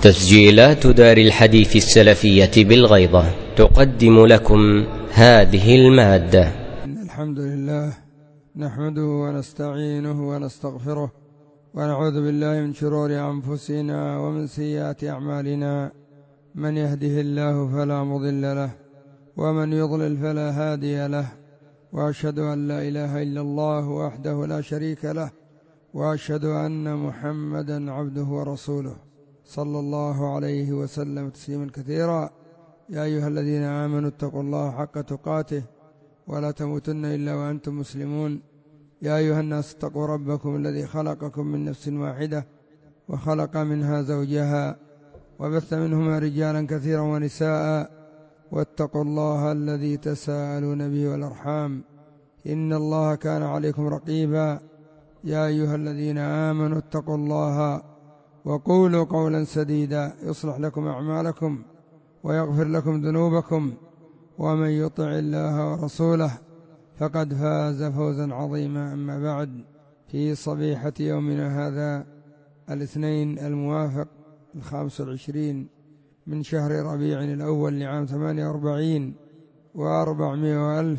تسجيلات دار الحديث السلفية بالغيضة تقدم لكم هذه المادة. الحمد لله نحمده ونستعينه ونستغفره ونعوذ بالله من شرور أنفسنا ومن سيئات أعمالنا، من يهده الله فلا مضل له ومن يضلل فلا هادي له، وأشهد أن لا إله إلا الله وحده لا شريك له، وأشهد أن محمدا عبده ورسوله صلى الله عليه وسلم تسليما كثيرا. يا أيها الذين آمنوا اتقوا الله حق تقاته ولا تموتن إلا وأنتم مسلمون. يا أيها الناس اتقوا ربكم الذي خلقكم من نفس واحدة وخلق منها زوجها وبث منهما رجالا كثيرا ونساء، واتقوا الله الذي تساءلون به والأرحام إن الله كان عليكم رقيبا. يا أيها الذين آمنوا اتقوا الله وقولوا قولا سديدا يصلح لكم أعمالكم ويغفر لكم ذنوبكم، ومن يطع الله ورسوله فقد فاز فوزا عظيما. أما بعد، في صبيحة يومنا هذا الاثنين الموافق 25 من شهر ربيع الأول لعام 48 و400 ألف،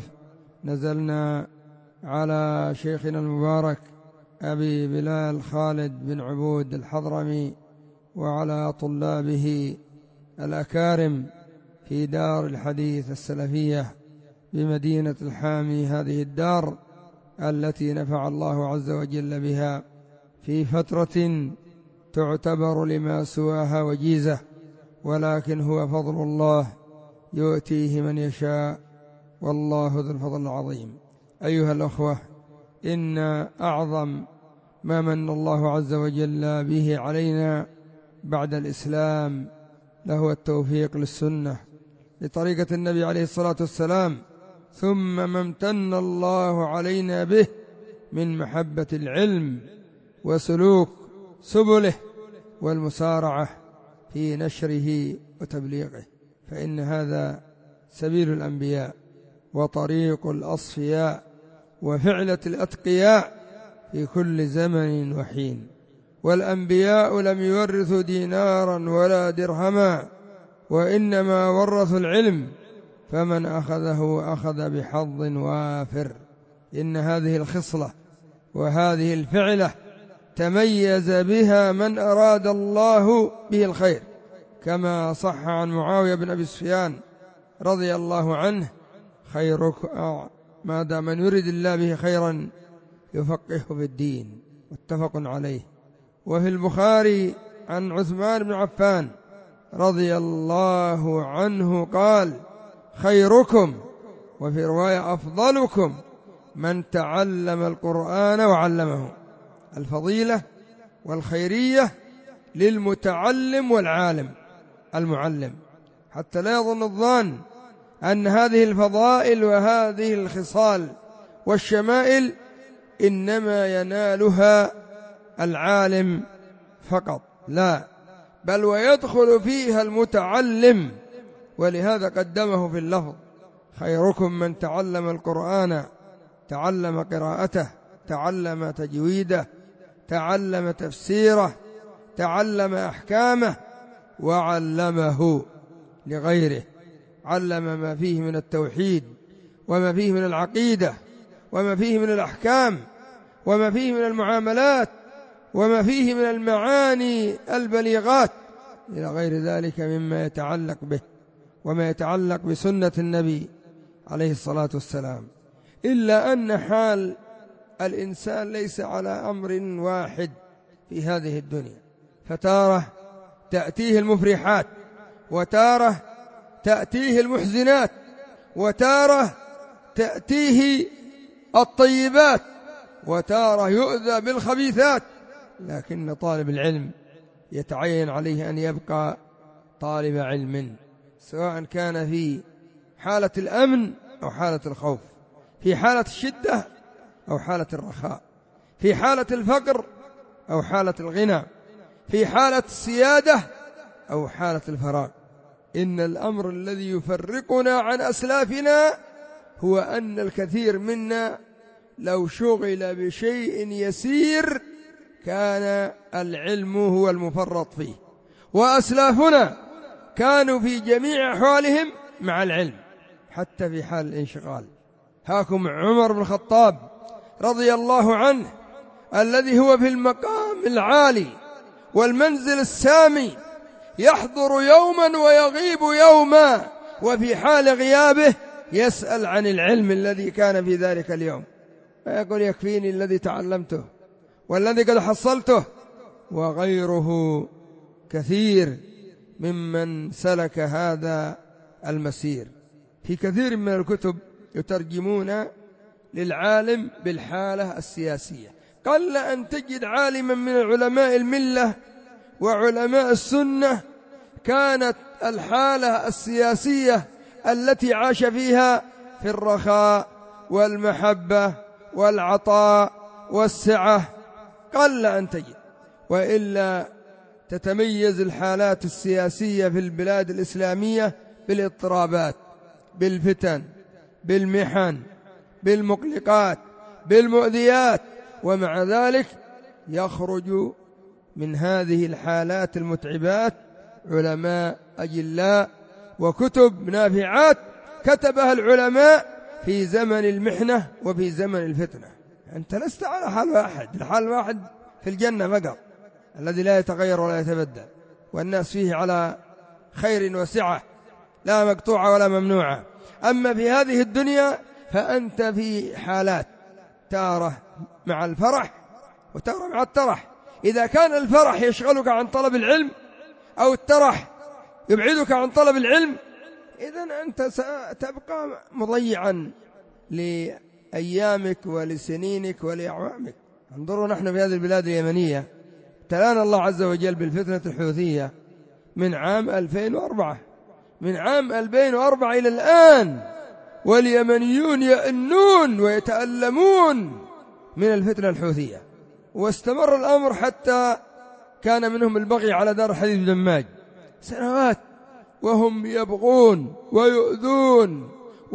نزلنا على شيخنا المبارك أبي بلال خالد بن عبود الحضرمي وعلى طلابه الأكارم في دار الحديث السلفية بمدينة الحامي، هذه الدار التي نفع الله عز وجل بها في فترة تعتبر لما سواها وجيزة، ولكن هو فضل الله يؤتيه من يشاء، والله ذو الفضل العظيم. أيها الأخوة، إن أعظم ما من الله عز وجل به علينا بعد الإسلام له التوفيق للسنة لطريقة النبي عليه الصلاة والسلام، ثم ما امتن الله علينا به من محبة العلم وسلوك سبله والمسارعة في نشره وتبليغه، فإن هذا سبيل الأنبياء وطريق الأصفياء وفعلة الأتقياء في كل زمن وحين. والأنبياء لم يورثوا دينارا ولا درهما، وإنما ورثوا العلم، فمن أخذه أخذ بحظ وافر. إن هذه الخصلة وهذه الفعلة تميز بها من أراد الله به الخير، كما صح عن معاوية بن أبي سفيان رضي الله عنه: خيركم ما دام من يريد الله به خيرا يفقهه في الدين، متفق عليه. وفي البخاري عن عثمان بن عفان رضي الله عنه قال: خيركم، وفي رواية أفضلكم، من تعلم القرآن وعلمه. الفضيلة والخيرية للمتعلم والعالم المعلم، حتى لا يظن الظان أن هذه الفضائل وهذه الخصال والشمائل إنما ينالها العالم فقط، لا، بل ويدخل فيها المتعلم، ولهذا قدمه في اللفظ: خيركم من تعلم القرآن، تعلم قراءته، تعلم تجويده، تعلم تفسيره، تعلم أحكامه، وعلمه لغيره، علم ما فيه من التوحيد وما فيه من العقيدة وما فيه من الأحكام وما فيه من المعاملات وما فيه من المعاني البليغات إلى غير ذلك مما يتعلق به وما يتعلق بسنة النبي عليه الصلاة والسلام. إلا أن حال الإنسان ليس على أمر واحد في هذه الدنيا، فتارة تأتيه المفرحات، وتارة تأتيه المحزنات، وتارة تأتيه الطيبات، وتارة يؤذى بالخبيثات. لكن طالب العلم يتعين عليه أن يبقى طالب علم، سواء كان في حالة الأمن أو حالة الخوف، في حالة الشدة أو حالة الرخاء، في حالة الفقر أو حالة الغنى، في حالة السيادة أو حالة الفراغ. إن الأمر الذي يفرقنا عن أسلافنا هو أن الكثير منا لو شغل بشيء يسير كان العلم هو المفرط فيه، وأسلافنا كانوا في جميع أحوالهم مع العلم حتى في حال الانشغال. هاكم عمر بن الخطاب رضي الله عنه الذي هو في المقام العالي والمنزل السامي، يحضر يوما ويغيب يوما، وفي حال غيابه يسأل عن العلم الذي كان في ذلك اليوم، فيقول يكفيني الذي تعلمته والذي قد حصلته. وغيره كثير ممن سلك هذا المسير. في كثير من الكتب يترجمون للعالم بالحالة السياسية. قل أن تجد عالما من علماء الملة وعلماء السنة كانت الحالة السياسية التي عاش فيها في الرخاء والمحبة والعطاء والسعة، قل أن تجد. وإلا تتميز الحالات السياسية في البلاد الإسلامية بالاضطرابات، بالفتن، بالمحن، بالمقلقات، بالمؤذيات، ومع ذلك يخرج من هذه الحالات المتعبات علماء أجلاء وكتب نافعات كتبها العلماء في زمن المحنة وفي زمن الفتنة. أنت لست على حال واحد، الحال واحد في الجنة فقط الذي لا يتغير ولا يتبدل، والناس فيه على خير وسعة لا مقطوعة ولا ممنوعة. أما في هذه الدنيا فأنت في حالات، تارة مع الفرح وتارة مع الترح. إذا كان الفرح يشغلك عن طلب العلم أو الترح يبعدك عن طلب العلم، إذن أنت ستبقى مضيعا لأيامك ولسنينك ولأعوامك. انظروا نحن في هذه البلاد اليمنية ابتلانا الله عز وجل بالفتنة الحوثية من عام 2004، من عام 2004 إلى الآن، واليمنيون يئنون ويتألمون من الفتنة الحوثية. واستمر الأمر حتى كان منهم البغي على دار الحديث بدماج سنوات، وهم يبغون ويؤذون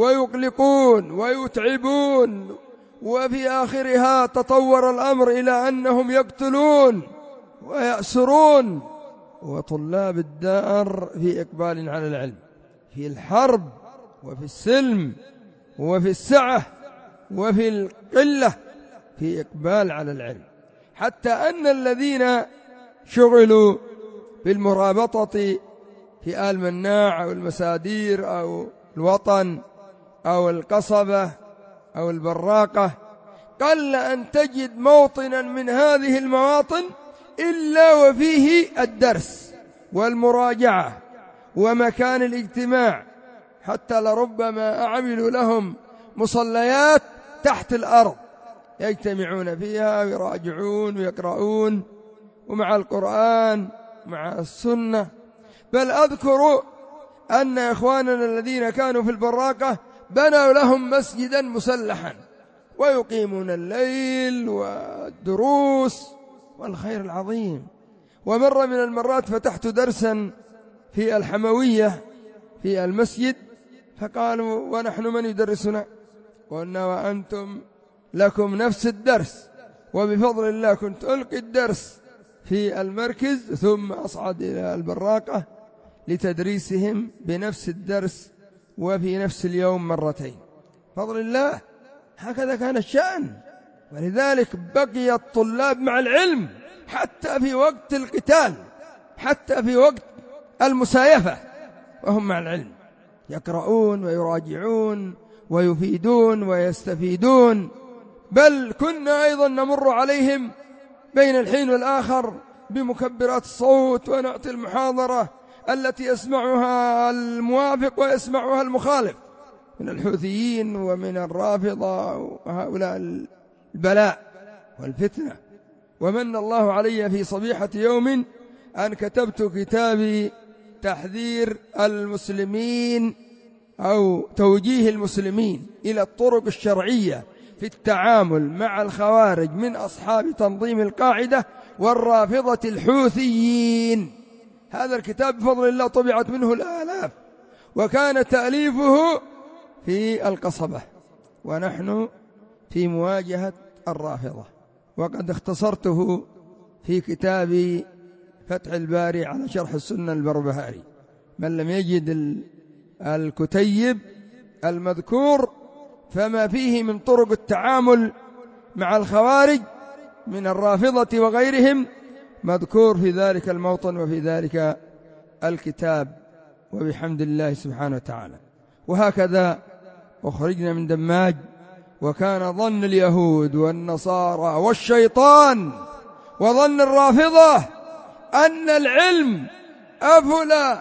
ويقلقون ويتعبون، وفي آخرها تطور الأمر إلى أنهم يقتلون ويأسرون. وطلاب الدار في إقبال على العلم، في الحرب وفي السلم وفي السعة وفي القلة، في إقبال على العلم، حتى أن الذين شغلوا بالمرابطة في آل مناع أو المسادير أو الوطن أو القصبة أو البراقة قل أن تجد موطنا من هذه المواطن إلا وفيه الدرس والمراجعة ومكان الاجتماع، حتى لربما عملوا لهم مصليات تحت الأرض يجتمعون فيها ويراجعون ويقرؤون، ومع القرآن مع السنة. بل أذكر أن إخواننا الذين كانوا في البراقة بنوا لهم مسجدا مسلحا ويقيمون الليل والدروس والخير العظيم. ومرة من المرات فتحت درسا في الحموية في المسجد، فقالوا ونحن من يدرسنا؟ قلنا وأنتم لكم نفس الدرس، وبفضل الله كنت ألقي الدرس في المركز ثم أصعد إلى البراقة لتدريسهم بنفس الدرس وفي نفس اليوم مرتين. فضل الله هكذا كان الشأن. ولذلك بقي الطلاب مع العلم حتى في وقت القتال، حتى في وقت المسايفة وهم مع العلم، يقرؤون ويراجعون ويفيدون ويستفيدون. بل كنا أيضا نمر عليهم بين الحين والآخر بمكبرات الصوت ونعطي المحاضرة التي يسمعها الموافق ويسمعها المخالف من الحوثيين ومن الرافضة وهؤلاء البلاء والفتنة. ومن الله علي في صبيحة يوم أن كتبت كتابي تحذير المسلمين أو توجيه المسلمين إلى الطرق الشرعية في التعامل مع الخوارج من أصحاب تنظيم القاعدة والرافضة الحوثيين. هذا الكتاب بفضل الله طبعت منه الآلاف، وكان تأليفه في القصبة ونحن في مواجهة الرافضة، وقد اختصرته في كتابي فتح الباري على شرح السنة البربهاري. من لم يجد الكتيب المذكور فما فيه من طرق التعامل مع الخوارج من الرافضة وغيرهم مذكور في ذلك الموطن وفي ذلك الكتاب، وبحمد الله سبحانه وتعالى. وهكذا أخرجنا من دماج، وكان ظن اليهود والنصارى والشيطان وظن الرافضة أن العلم أفل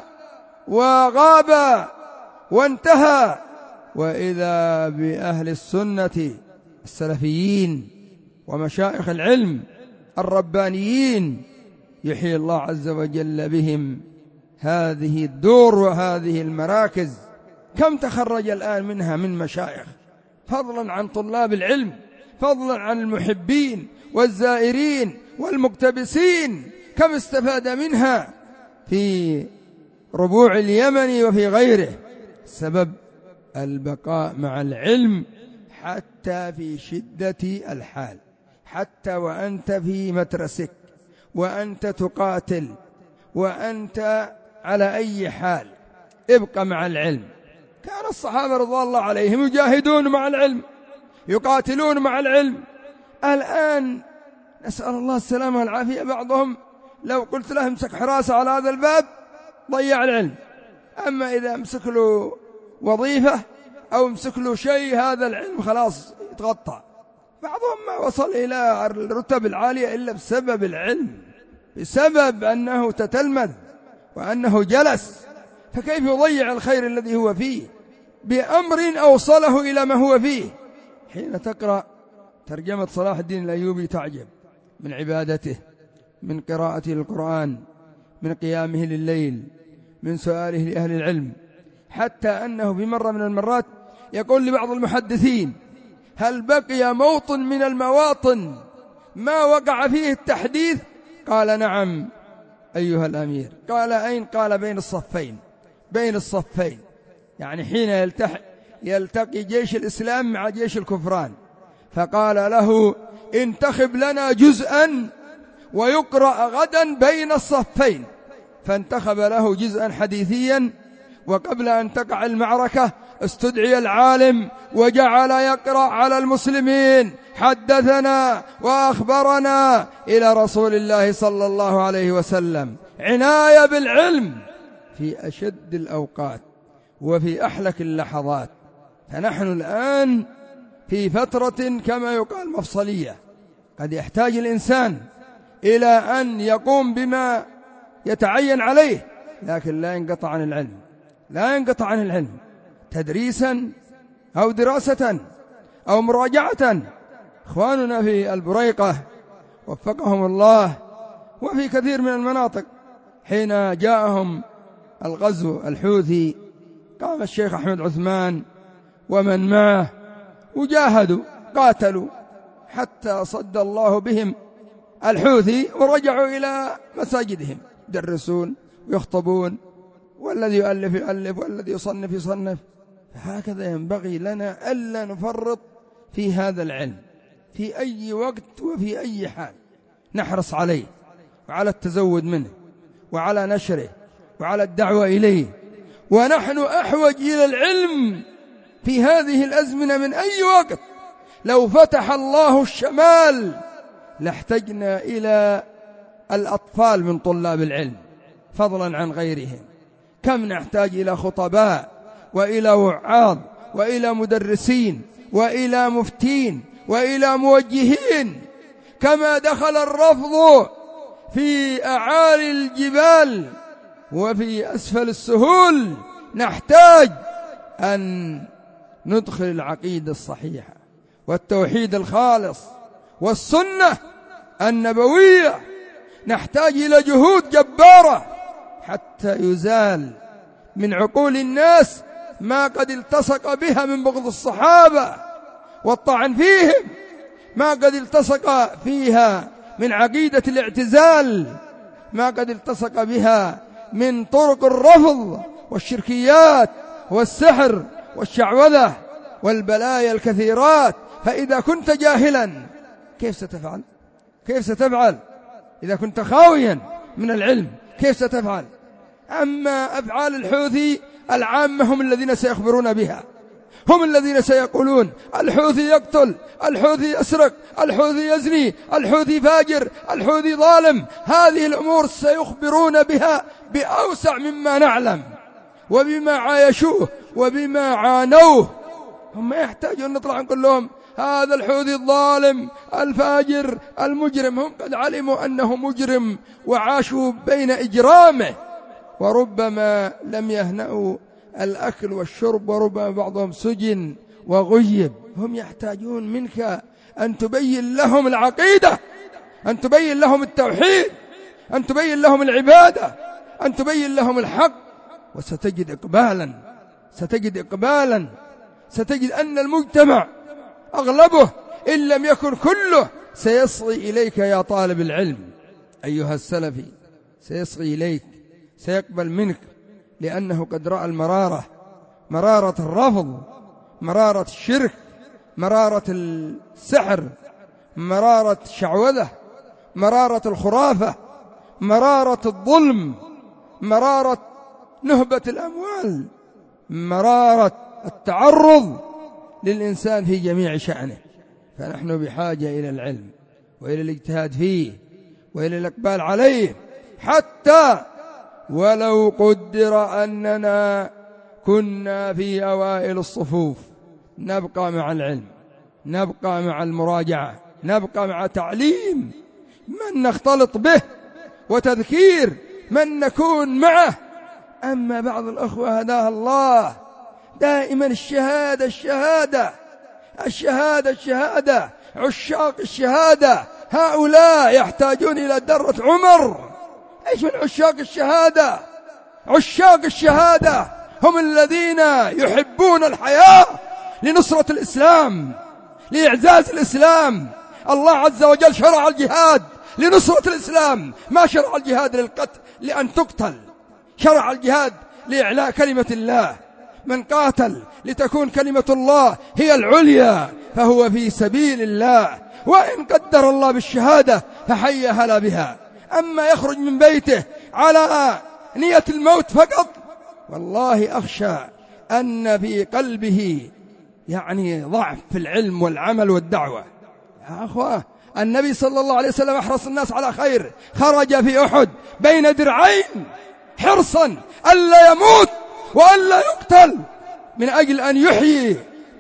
وغاب وانتهى، وإذا بأهل السنة السلفيين ومشايخ العلم الربانيين يحيي الله عز وجل بهم هذه الدور وهذه المراكز. كم تخرج الآن منها من مشايخ، فضلا عن طلاب العلم، فضلا عن المحبين والزائرين والمقتبسين، كم استفاد منها في ربوع اليمن وفي غيره. سبب البقاء مع العلم حتى في شدة الحال، حتى وأنت في مترسك وأنت تقاتل وأنت على أي حال ابقى مع العلم. كان الصحابة رضوان الله عليهم يجاهدون مع العلم، يقاتلون مع العلم. الآن نسأل الله السلامة والعافية، بعضهم لو قلت له امسك حراسة على هذا الباب ضيع العلم، أما إذا امسك له وظيفة أو امسك له شيء هذا العلم خلاص يتغطى. بعضهم ما وصل إلى الرتب العالية إلا بسبب العلم، بسبب أنه تتلمذ وأنه جلس، فكيف يضيع الخير الذي هو فيه بأمر أوصله إلى ما هو فيه. حين تقرأ ترجمة صلاح الدين الأيوبي تعجب من عبادته، من قراءته للقرآن، من قيامه لليل، من سؤاله لأهل العلم، حتى أنه في مرة من المرات يقول لبعض المحدثين: هل بقي موطن من المواطن ما وقع فيه التحديث؟ قال: نعم أيها الأمير. قال: أين؟ قال: بين الصفين. بين الصفين يعني حين يلتقي جيش الإسلام مع جيش الكفران. فقال له: انتخب لنا جزءا ويقرأ غدا بين الصفين. فانتخب له جزءا حديثيا، وقبل أن تقع المعركة استدعي العالم وجعل يقرأ على المسلمين: حدثنا وأخبرنا إلى رسول الله صلى الله عليه وسلم. عناية بالعلم في أشد الأوقات وفي أحلك اللحظات. فنحن الآن في فترة كما يقال مفصلية، قد يحتاج الإنسان إلى أن يقوم بما يتعين عليه، لكن لا ينقطع عن العلم، لا ينقطع عن العلم تدريسا أو دراسة أو مراجعة. إخواننا في البريقة وفقهم الله وفي كثير من المناطق حين جاءهم الغزو الحوثي قام الشيخ أحمد عثمان ومن معه وجاهدوا قاتلوا حتى صد الله بهم الحوثي، ورجعوا إلى مساجدهم يدرسون ويخطبون، والذي يؤلف يؤلف والذي يصنف يصنف. هكذا ينبغي لنا ألا نفرط في هذا العلم في أي وقت وفي أي حال، نحرص عليه وعلى التزود منه وعلى نشره وعلى الدعوة إليه. ونحن أحوج إلى العلم في هذه الأزمنة من أي وقت. لو فتح الله الشمال لاحتجنا إلى الأطفال من طلاب العلم فضلا عن غيرهم. كم نحتاج إلى خطباء وإلى وعاظ وإلى مدرسين وإلى مفتين وإلى موجهين. كما دخل الرفض في أعالي الجبال وفي أسفل السهول، نحتاج أن ندخل العقيدة الصحيحة والتوحيد الخالص والسنة النبوية. نحتاج إلى جهود جبارة حتى يزال من عقول الناس ما قد التصق بها من بغض الصحابة والطعن فيهم، ما قد التصق فيها من عقيدة الاعتزال، ما قد التصق بها من طرق الرفض والشركيات والسحر والشعوذة والبلايا الكثيرات. فإذا كنت جاهلا كيف ستفعل؟ كيف ستفعل إذا كنت خاويا من العلم كيف ستفعل. أما أفعال الحوثي العامة هم الذين سيخبرون بها، هم الذين سيقولون الحوثي يقتل، الحوثي يسرق، الحوثي يزني، الحوثي فاجر، الحوثي ظالم. هذه الأمور سيخبرون بها بأوسع مما نعلم، وبما عايشوه وبما عانوه. هم يحتاجون نطلع نقول لهم هذا الحوثي الظالم الفاجر المجرم. هم قد علموا أنه مجرم وعاشوا بين إجرامه، وربما لم يهنأوا الأكل والشرب، وربما بعضهم سجن وغيب. هم يحتاجون منك أن تبين لهم العقيدة، أن تبين لهم التوحيد، أن تبين لهم العبادة، أن تبين لهم الحق. وستجد إقبالا، ستجد أن المجتمع أغلبه إن لم يكن كله سيصغي إليك يا طالب العلم أيها السلفي، سيصغي إليك، سيقبل منك، لأنه قد رأى المرارة، مرارة الرفض، مرارة الشرك، مرارة السحر، مرارة الشعوذة، مرارة الخرافة، مرارة الظلم، مرارة نهبة الأموال، مرارة التعرض للإنسان في جميع شأنه. فنحن بحاجة إلى العلم وإلى الاجتهاد فيه وإلى الإقبال عليه، حتى ولو قدر أننا كنا في أوائل الصفوف نبقى مع العلم، نبقى مع المراجعة، نبقى مع تعليم من نختلط به وتذكير من نكون معه. أما بعض الأخوة هداها الله دائما الشهادة الشهادة الشهادة الشهادة، عشاق الشهادة، هؤلاء يحتاجون إلى درة عمر. إيش من عشاق الشهادة؟ عشاق الشهادة هم الذين يحبون الحياة لنصرة الإسلام، لإعزاز الإسلام. الله عز وجل شرع الجهاد لنصرة الإسلام، ما شرع الجهاد للقتل لأن تقتل، شرع الجهاد لإعلاء كلمة الله. من قاتل لتكون كلمة الله هي العليا فهو في سبيل الله، وإن قدر الله بالشهادة فحي هلا بها. أما يخرج من بيته على نية الموت فقط، والله أخشى أن في قلبه ضعف في العلم والعمل والدعوة. يا أخوة، النبي صلى الله عليه وسلم أحرص الناس على خير، خرج في أحد بين درعين حرصا ألا يموت وألا يقتل من أجل أن يحيي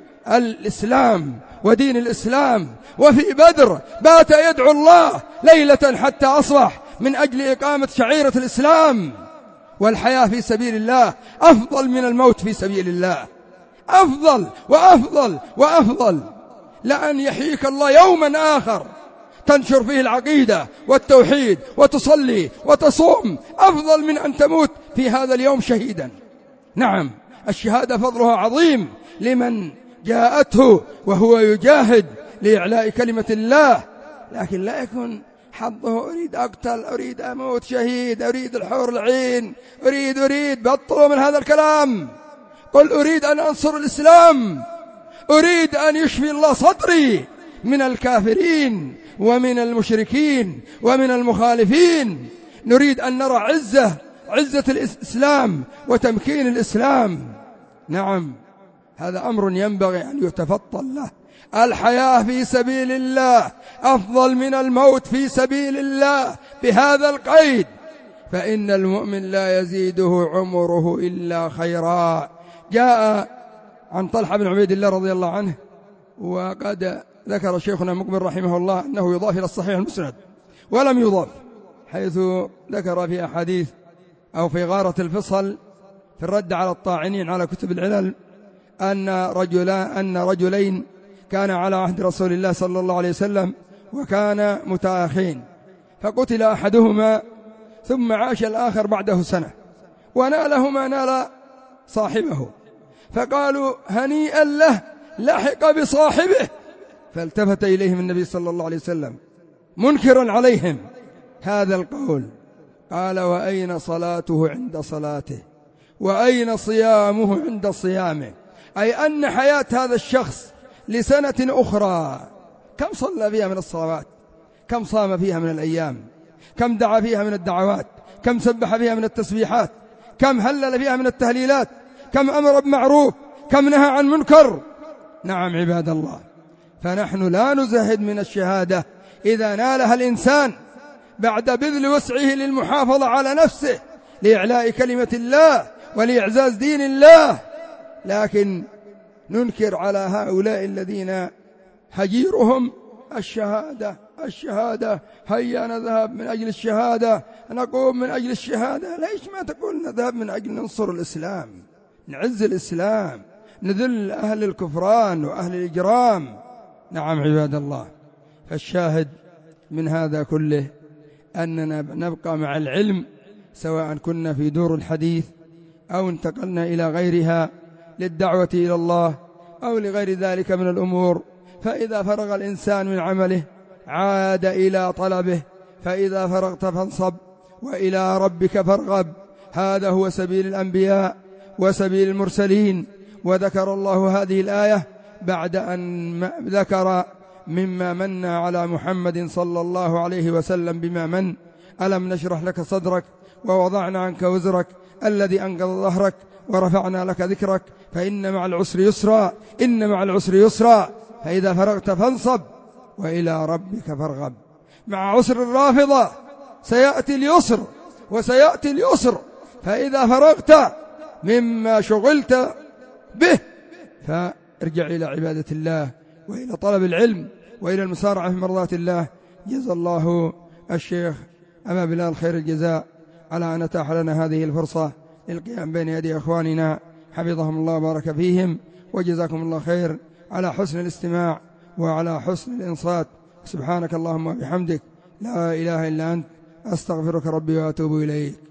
الإسلام ودين الإسلام. وفي بدر بات يدعو الله ليلة حتى أصبح من أجل إقامة شعيرة الإسلام. والحياة في سبيل الله أفضل من الموت في سبيل الله، أفضل وأفضل وأفضل. لأن يحييك الله يوما آخر تنشر فيه العقيدة والتوحيد وتصلي وتصوم، أفضل من أن تموت في هذا اليوم شهيدا. نعم، الشهادة فضلها عظيم لمن جاءته وهو يجاهد لإعلاء كلمة الله، لكن لا يكون حظه أريد أقتل، أريد أموت شهيد، أريد الحور العين، أريد. بطلوا من هذا الكلام. قل أريد أن أنصر الإسلام، أريد أن يشفي الله صدري من الكافرين ومن المشركين ومن المخالفين. نريد أن نرى عزة الإسلام وتمكين الإسلام. نعم، هذا أمر ينبغي أن يتفطن له. الحياة في سبيل الله أفضل من الموت في سبيل الله بهذا القيد، فإن المؤمن لا يزيده عمره إلا خيرا. جاء عن طلحة بن عبيد الله رضي الله عنه، وقد ذكر شيخنا مقبل رحمه الله أنه يضاف إلى الصحيح المسند ولم يضاف، حيث ذكر في أحاديث أو في غارة الفصل في الرد على الطاعنين على كتب العلل أن رجلين كان على عهد رسول الله صلى الله عليه وسلم وكان متآخين، فقتل أحدهما ثم عاش الآخر بعده سنة وناله ما نال صاحبه، فقالوا هنيئا له لحق بصاحبه. فالتفت إليهم النبي صلى الله عليه وسلم منكرا عليهم هذا القول، قال وأين صلاته عند صلاته وأين صيامه عند صيامه؟ أي أن حياة هذا الشخص لسنة أخرى كم صلى فيها من الصلوات، كم صام فيها من الأيام، كم دعا فيها من الدعوات، كم سبح فيها من التسبيحات، كم هلل فيها من التهليلات، كم أمر بمعروف، كم نهى عن منكر. نعم عباد الله، فنحن لا نزهد من الشهادة إذا نالها الإنسان بعد بذل وسعه للمحافظة على نفسه لإعلاء كلمة الله ولإعزاز دين الله، لكن ننكر على هؤلاء الذين حجيرهم الشهادة، هيا نذهب من أجل الشهادة، نقوم من أجل الشهادة. ليش ما تقول نذهب من أجل ننصر الإسلام، نعز الإسلام، نذل أهل الكفران وأهل الإجرام. نعم عباد الله، فالشاهد من هذا كله أننا نبقى مع العلم، سواء كنا في دور الحديث أو انتقلنا إلى غيرها للدعوة إلى الله أو لغير ذلك من الأمور. فإذا فرغ الإنسان من عمله عاد إلى طلبه، فإذا فرغت فانصب وإلى ربك فارغب. هذا هو سبيل الأنبياء وسبيل المرسلين. وذكر الله هذه الآية بعد أن ذكر مما من على محمد صلى الله عليه وسلم بما من: ألم نشرح لك صدرك ووضعنا عنك وزرك الذي أنقض ظهرك ورفعنا لك ذكرك فإن مع العسر يسرا، إن مع العسر يسرا، فإذا فرغت فانصب وإلى ربك فارغب. مع عسر الرافضة سيأتي اليسر وسيأتي اليسر، فإذا فرغت مما شغلت به فارجع إلى عبادة الله وإلى طلب العلم وإلى المسارعة في مرضات الله. جزا الله الشيخ أبا بلال خير الجزاء على أن أتاح لنا هذه الفرصة للقيام بين يدي أخواننا، حفظهم الله وبارك فيهم، وجزاكم الله خير على حسن الاستماع وعلى حسن الإنصات. سبحانك اللهم وبحمدك، لا إله إلا أنت، أستغفرك ربي وأتوب إليك.